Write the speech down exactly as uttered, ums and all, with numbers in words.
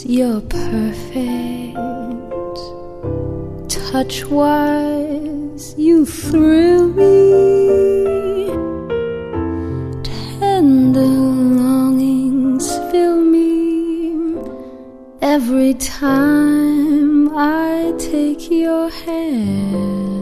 you're perfect. Touch-wise, you thrill me. Tender longings fill me every time I take your hand.